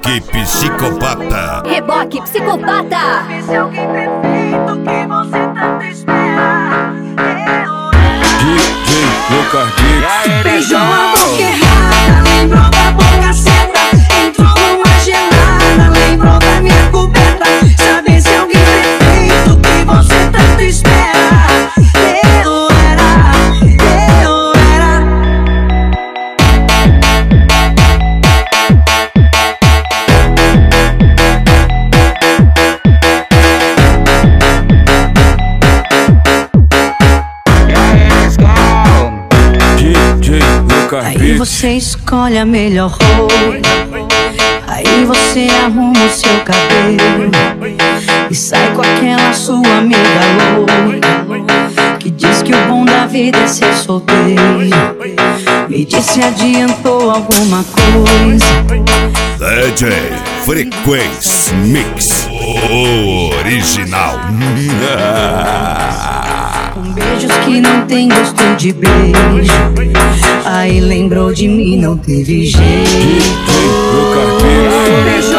Reboque Psicopata. Reboque Psicopata. Esse é alguém perfeito que você tanto espera. DJ Lucas Beats. Beijou a boca errada, lembrou da boca certa. Entrou numa gelada, lembrou da minha coberta. Sabe se é alguém perfeito que você tanto espera. Eu era. DJ Lucas Aí Beats. você escolhe a melhor roupa, aí você arruma o seu cabelo e sai com aquela sua amiga louca que diz que o bom da vida é ser solteiro. Me diz se adiantou alguma coisa. DJ Frequência Mix. O original. Com beijos que não tem gosto de beijo. Aí lembrou de mim, não teve jeito. DJ Lucas Beats.